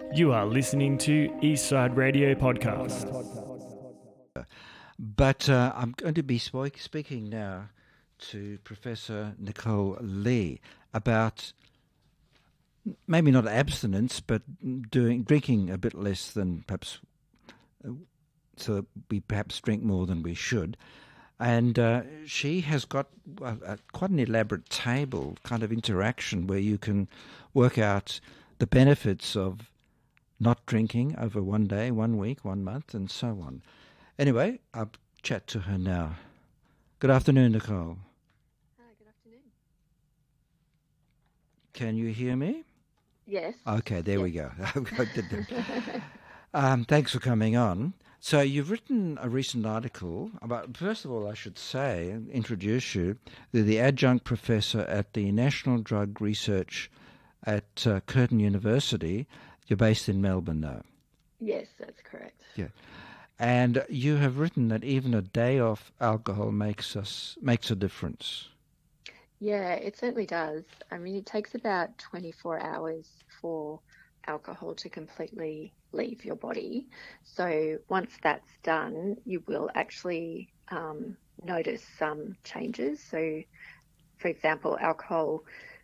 You are listening to Eastside Radio Podcast. But I'm going to be speaking now to Professor Nicole Lee about maybe not abstinence, but drinking a bit less than perhaps, so that we perhaps drink more than we should. And she has got quite an elaborate table, kind of interaction, where you can work out the benefits of not drinking over 1 day, 1 week, 1 month, and so on. Anyway, I'll chat to her now. Good afternoon, Nicole. Hi, good afternoon. Can you hear me? Yes. Okay, there we go. Thanks for coming on. So you've written a recent article about, first of all, I should say, introduce you, the adjunct professor at the National Drug Research at Curtin University. You're based in Melbourne now. Yes, that's correct. Yeah. And you have written that even a day off alcohol makes a difference. Yeah, it certainly does. I mean, it takes about 24 hours for alcohol to completely leave your body. So once that's done, you will actually notice some changes. So, for example, alcohol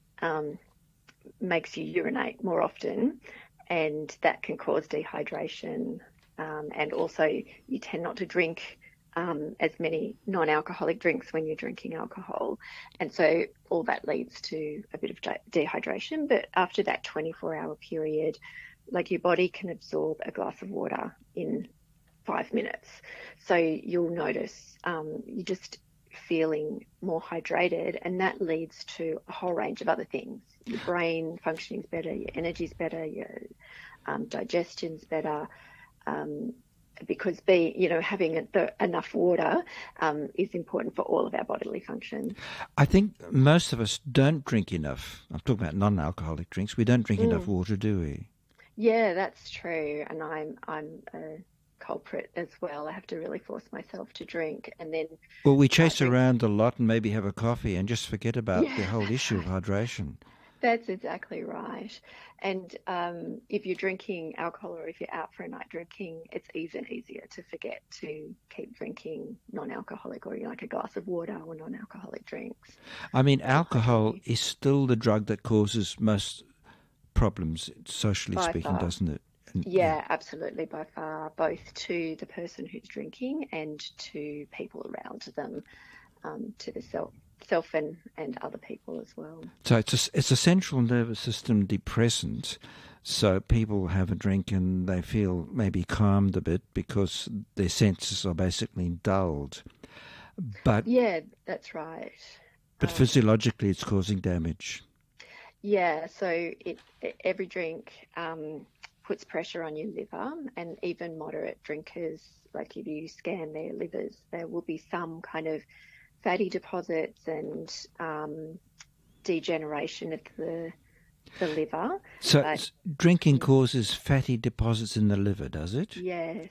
makes you urinate more often, and that can cause dehydration. And also, you tend not to drink as many non-alcoholic drinks when you're drinking alcohol. And so all that leads to a bit of dehydration. But after that 24-hour period, like, your body can absorb a glass of water in 5 minutes. So you'll notice you're just feeling more hydrated, and that leads to a whole range of other things. Your brain functioning's better, your energy's better, your digestion's better. Because having enough water is important for all of our bodily functions. I think most of us don't drink enough. I'm talking about non-alcoholic drinks. We don't drink enough water, do we? Yeah, that's true. And I'm a culprit as well. I have to really force myself to drink, and then. Well, we chase around a lot and maybe have a coffee and just forget about the whole issue of hydration. That's exactly right. And if you're drinking alcohol, or if you're out for a night drinking, it's even easier to forget to keep drinking non-alcoholic, or like a glass of water or non-alcoholic drinks. I mean, alcohol is still the drug that causes most problems, socially speaking, doesn't it? Yeah, absolutely, by far, both to the person who's drinking and to people around them, to the self and other people as well. So it's a central nervous system depressant. So people have a drink and they feel maybe calmed a bit because their senses are basically dulled. But yeah, that's right. But physiologically, it's causing damage. Yeah, so every drink puts pressure on your liver, and even moderate drinkers, like if you scan their livers, there will be some kind of fatty deposits and degeneration of the liver. So drinking causes fatty deposits in the liver, does it? Yes.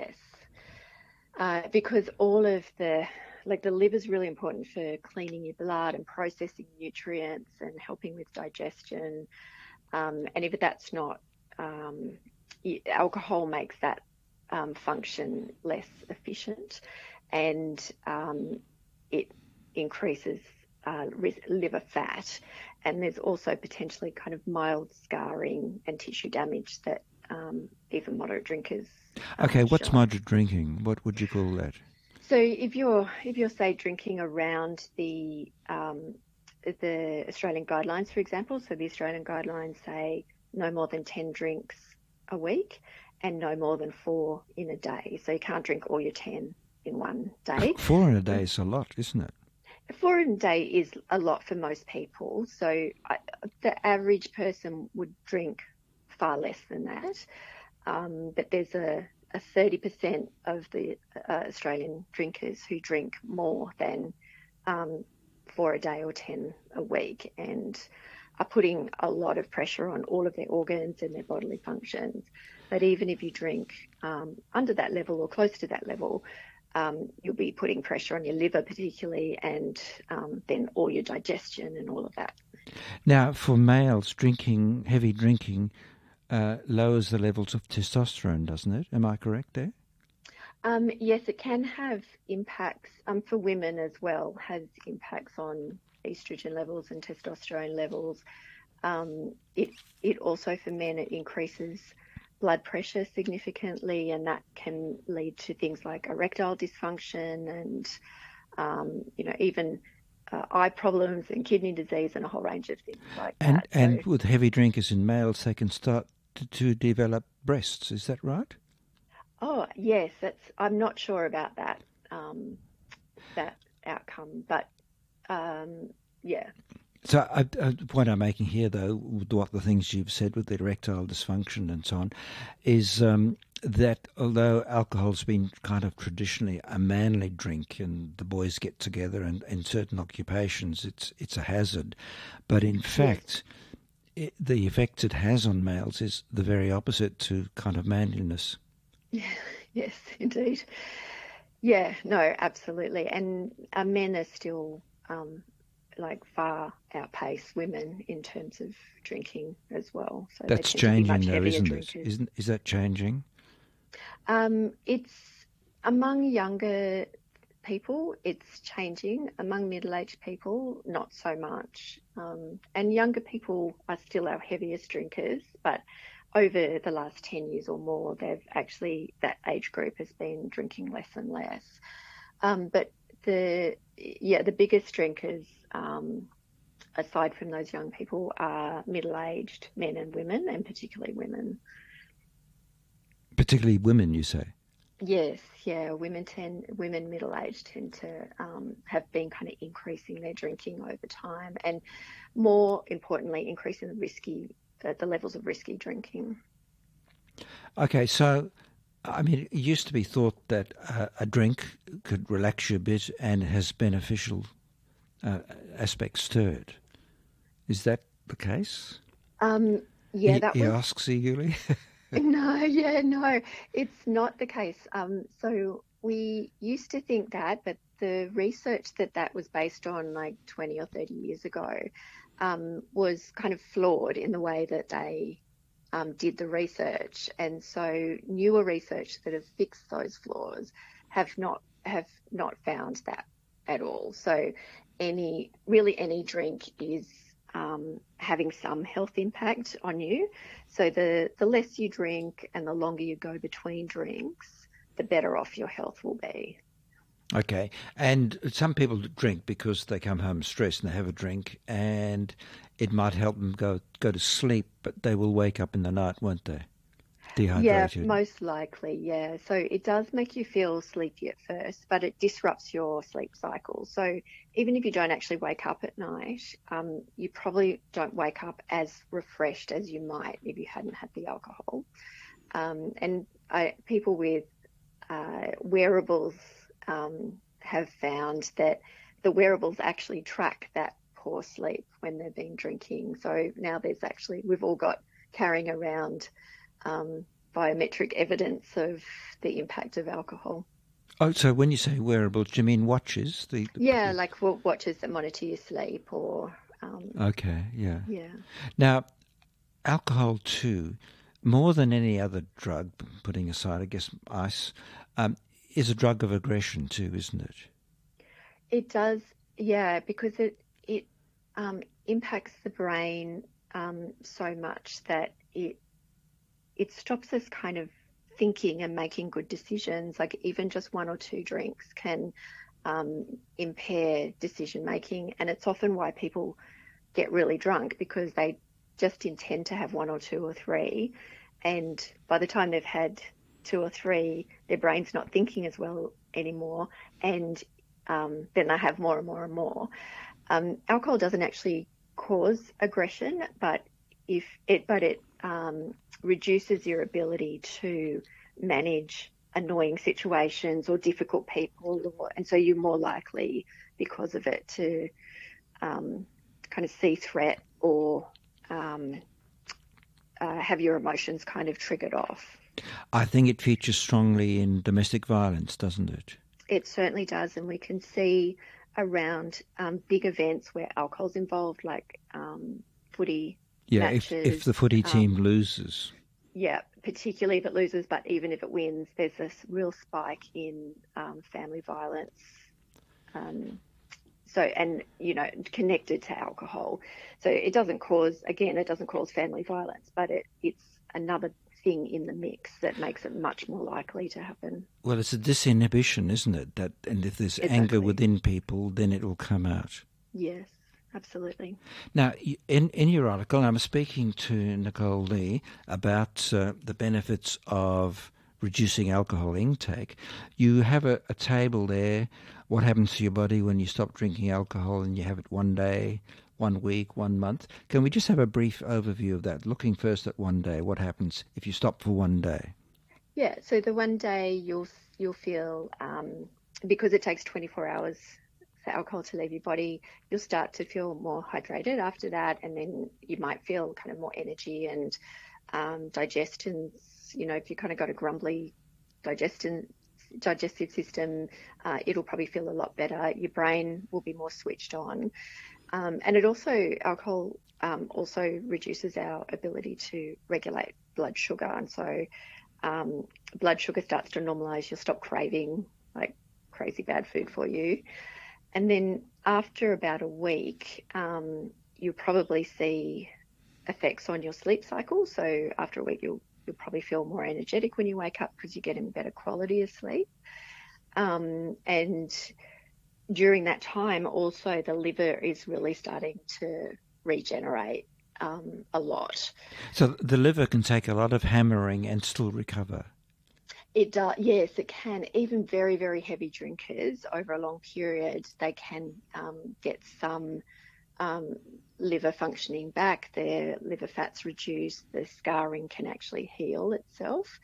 Because all of the liver is really important for cleaning your blood and processing nutrients and helping with digestion. And if that's not, alcohol makes that function less efficient, and it increases liver fat, and there's also potentially kind of mild scarring and tissue damage that even moderate drinkers. Okay, what's moderate drinking? What would you call that? So if you're say drinking around the Australian guidelines, for example, so the Australian guidelines say no more than 10 drinks a week and no more than 4 in a day. So you can't drink all your 10 in one day. 4 in a day is a lot, isn't it? 4 in a day is a lot for most people. So the average person would drink far less than that. But there's a 30% of the Australian drinkers who drink more than 4 a day or 10 a week, and are putting a lot of pressure on all of their organs and their bodily functions. But even if you drink under that level or close to that level, you'll be putting pressure on your liver particularly, and then all your digestion and all of that. Now, for males, heavy drinking lowers the levels of testosterone, doesn't it? Am I correct there? Yes, it can have impacts for women as well, has impacts on estrogen levels and testosterone levels. It also, for men, it increases blood pressure significantly, and that can lead to things like erectile dysfunction and, even eye problems and kidney disease and a whole range of things like that. And with heavy drinkers in males, they can start to develop breasts. Is that right? Oh, yes, I'm not sure about that that outcome, but yeah. So the point I'm making here, though, with what the things you've said with the erectile dysfunction and so on, is that although alcohol's been kind of traditionally a manly drink and the boys get together and in certain occupations it's a hazard, but in fact the effect it has on males is the very opposite to kind of manliness. Yeah, yes, indeed. Yeah, no, absolutely. And men are still far outpace women in terms of drinking as well. So that's they tend to be changing, much though, heavier isn't drinkers. it? Is that changing? It's among younger people, it's changing. Among middle-aged people, not so much. And younger people are still our heaviest drinkers, but over the last 10 years or more, that age group has been drinking less and less. But the biggest drinkers, aside from those young people, are middle-aged men and women, and particularly women. Particularly women, you say? Yes, yeah. Women middle-aged tend to have been kind of increasing their drinking over time, and more importantly, increasing the levels of risky drinking. Okay, so I mean, it used to be thought that a drink could relax you a bit and has beneficial aspects to it. Is that the case? Yeah, he asks eagerly. No, it's not the case. So we used to think that, but the research that was based on like 20 or 30 years ago was kind of flawed in the way that they did the research. And so newer research that have fixed those flaws have not found that at all. So any drink is having some health impact on you. So the less you drink and the longer you go between drinks, the better off your health will be. Okay. And some people drink because they come home stressed and they have a drink and it might help them go to sleep, but they will wake up in the night, won't they? Dehydrated. Yeah, most likely, yeah. So it does make you feel sleepy at first, but it disrupts your sleep cycle. So even if you don't actually wake up at night, you probably don't wake up as refreshed as you might if you hadn't had the alcohol. And people with wearables have found that the wearables actually track that poor sleep when they've been drinking. So now we've all got carrying around biometric evidence of the impact of alcohol. Oh, so when you say wearables, do you mean watches? Like watches that monitor your sleep or... Okay, yeah. Yeah. Now, alcohol too, more than any other drug, putting aside, I guess, ice, is a drug of aggression too, isn't it? It does, yeah, because it impacts the brain so much that it stops us kind of thinking and making good decisions. Like even just one or two drinks can impair decision making, and it's often why people get really drunk, because they just intend to have one or two or three, and by the time they've had two or three, their brain's not thinking as well anymore, and then they have more and more and more. Alcohol doesn't actually cause aggression, but it reduces your ability to manage annoying situations or difficult people, and so you're more likely, because of it, to kind of see threat or have your emotions kind of triggered off. I think it features strongly in domestic violence, doesn't it? It certainly does, and we can see around big events where alcohol's involved, like footy matches. If the footy team loses. Yeah, particularly if it loses, but even if it wins, there's this real spike in family violence. Um, and connected to alcohol. So it doesn't cause family violence, but it's another thing in the mix that makes it much more likely to happen. Well, it's a disinhibition, isn't it? And if there's anger within people, then it will come out. Yes, absolutely. Now, in your article, I'm speaking to Nicole Lee about the benefits of reducing alcohol intake. You have a table there, what happens to your body when you stop drinking alcohol, and you have it 1 day, 1 week, 1 month. Can we just have a brief overview of that? Looking first at 1 day, what happens if you stop for 1 day? Yeah, so the 1 day you'll feel, because it takes 24 hours for alcohol to leave your body, you'll start to feel more hydrated after that, and then you might feel kind of more energy and digestions. If you kind of got a grumbly digestive system, it'll probably feel a lot better. Your brain will be more switched on. And alcohol also reduces our ability to regulate blood sugar. And so blood sugar starts to normalize. You'll stop craving like crazy bad food for you. And then after about a week, you'll probably see effects on your sleep cycle. So after a week, you'll probably feel more energetic when you wake up because you're getting better quality of sleep. And during that time, also the liver is really starting to regenerate a lot. So the liver can take a lot of hammering and still recover. It does, yes, it can. Even very, very heavy drinkers over a long period, they can get some liver functioning back. Their liver fat's reduced. The scarring can actually heal itself.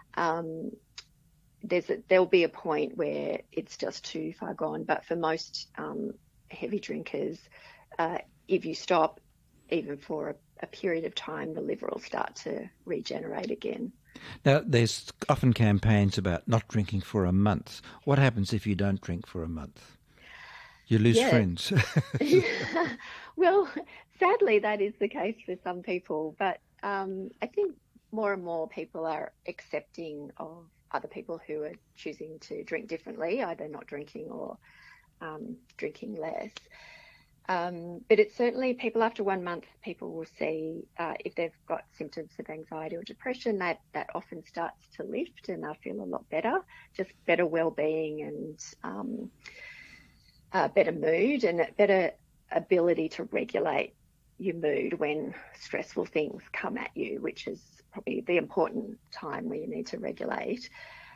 There'll be a point where it's just too far gone. But for most heavy drinkers, if you stop, even for a period of time, the liver will start to regenerate again. Now, there's often campaigns about not drinking for a month. What happens if you don't drink for a month? You lose friends. Well, sadly, that is the case for some people. But I think more and more people are accepting of other people who are choosing to drink differently, either not drinking or drinking less. But it's certainly people after 1 month, people will see if they've got symptoms of anxiety or depression, that often starts to lift and they'll feel a lot better, just better well-being and better mood and better ability to regulate your mood when stressful things come at you, which is probably the important time where you need to regulate.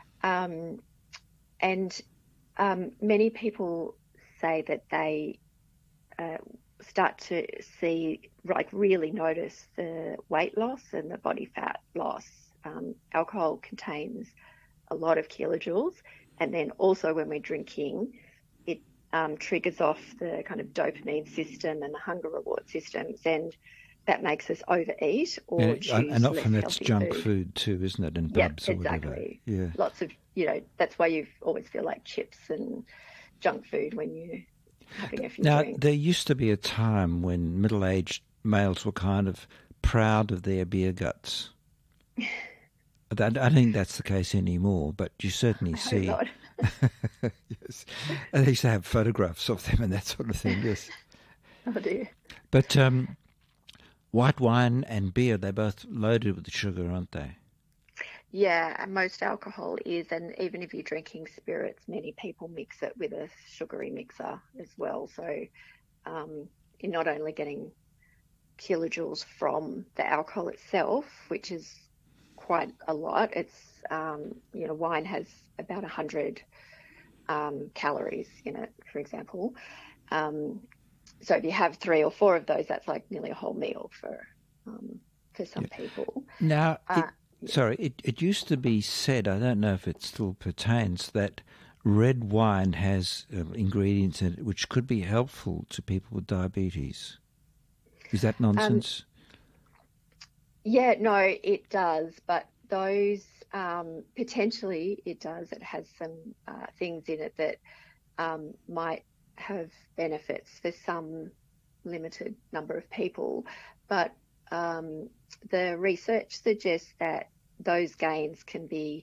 Many people say that they start to really notice the weight loss and the body fat loss. Alcohol contains a lot of kilojoules, and then also when we're drinking, it triggers off the kind of dopamine system and the hunger reward systems, and that makes us overeat or choose and often less that's healthy junk food too, isn't it? And pubs or exactly. Whatever. Yeah, lots of that's why you always feel like chips and junk food when you having a few drinks. Now, there used to be a time when middle-aged males were kind of proud of their beer guts. I don't think that's the case anymore, but you certainly see. Not. Yes, and they used to have photographs of them and that sort of thing. Yes. Oh dear. But white wine and beer, they're both loaded with sugar, aren't they? Yeah, most alcohol is, and even if you're drinking spirits, many people mix it with a sugary mixer as well. So you're not only getting kilojoules from the alcohol itself, which is quite a lot. It's wine has about 100 calories in it, for example. So if you have 3 or 4 of those, that's like nearly a whole meal for some people. Now, it used to be said, I don't know if it still pertains, that red wine has ingredients in it which could be helpful to people with diabetes. Is that nonsense? Yeah, no, it does. But those, potentially it does. It has some things in it that might have benefits for some limited number of people. But the research suggests that those gains can be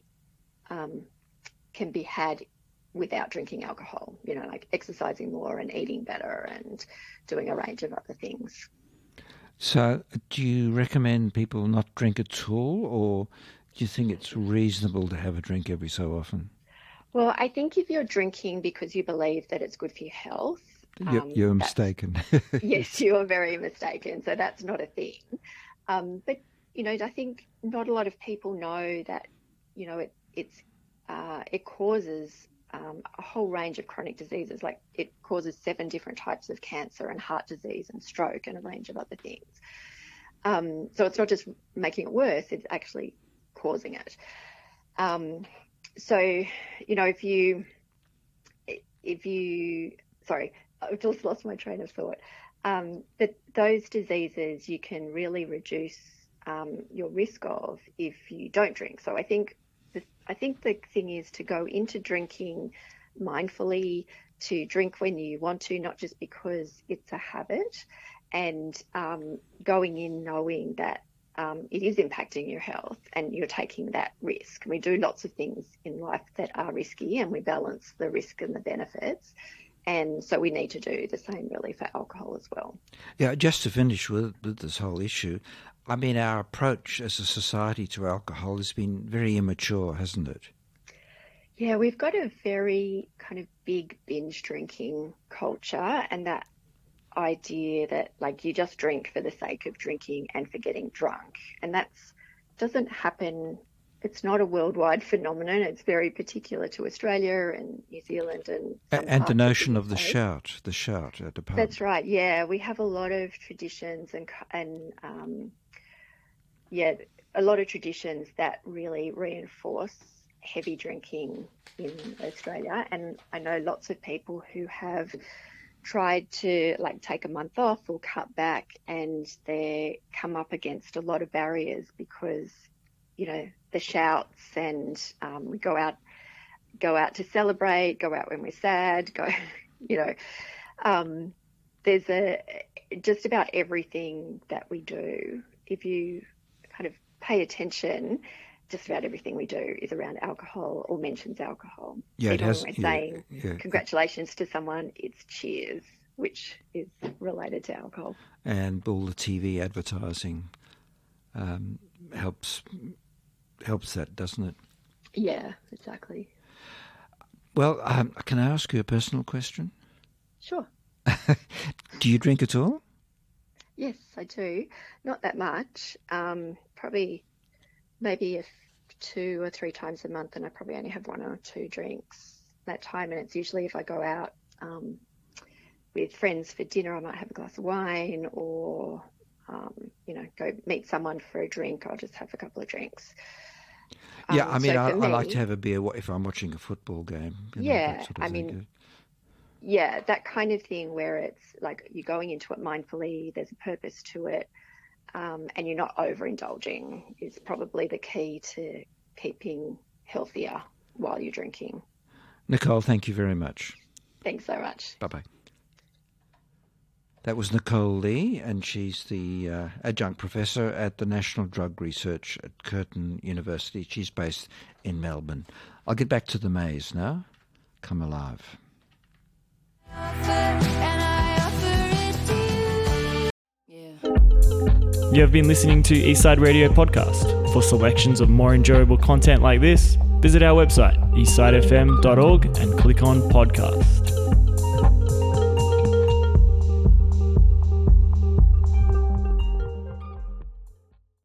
had without drinking alcohol, like exercising more and eating better and doing a range of other things. So do you recommend people not drink at all, or do you think it's reasonable to have a drink every so often? Well, I think if you're drinking because you believe that it's good for your health... You're mistaken. Yes, you are very mistaken. So that's not a thing. But, I think not a lot of people know that, it causes a whole range of chronic diseases. Like it causes 7 different types of cancer and heart disease and stroke and a range of other things. So it's not just making it worse, it's actually causing it. So, if you, sorry, I've just lost my train of thought. That those diseases you can really reduce your risk of if you don't drink. So I think the thing is to go into drinking mindfully, to drink when you want to, not just because it's a habit, and going in knowing that it is impacting your health and you're taking that risk. We do lots of things in life that are risky and we balance the risk and the benefits. And so we need to do the same really for alcohol as well. Yeah, just to finish with this whole issue, I mean, our approach as a society to alcohol has been very immature, hasn't it? Yeah, we've got a very kind of big binge drinking culture, and that idea that like you just drink for the sake of drinking and for getting drunk. And that doesn't happen. It's not a worldwide phenomenon. It's very particular to Australia and New Zealand and the notion of the shout at the pub. That's right. Yeah, we have a lot of traditions and a lot of traditions that really reinforce heavy drinking in Australia. And I know lots of people who have tried to like take a month off or cut back, and they come up against a lot of barriers because the shouts and we go out to celebrate, go out when we're sad, there's just about everything that we do. If you kind of pay attention, just about everything we do is around alcohol or mentions alcohol. Yeah, even it has. when we're saying congratulations to someone, it's cheers, which is related to alcohol. And all the TV advertising helps that, doesn't it? Yeah, exactly. Well, can I ask you a personal question? Sure. Do you drink at all? Yes, I do. Not that much. Probably maybe 2 or 3 times a month, and I probably only have 1 or 2 drinks that time. And it's usually if I go out with friends for dinner, I might have a glass of wine, or go meet someone for a drink. I'll just have a couple of drinks. Yeah, I mean, I like to have a beer if I'm watching a football game. Yeah, yeah, that kind of thing where it's like you're going into it mindfully, there's a purpose to it, and you're not overindulging is probably the key to keeping healthier while you're drinking. Nicole, thank you very much. Thanks so much. Bye-bye. That was Nicole Lee, and she's the adjunct professor at the National Drug Research at Curtin University. She's based in Melbourne. I'll get back to the maze now. Come alive. You have been listening to Eastside Radio Podcast. For selections of more enjoyable content like this, visit our website, eastsidefm.org, and click on Podcast.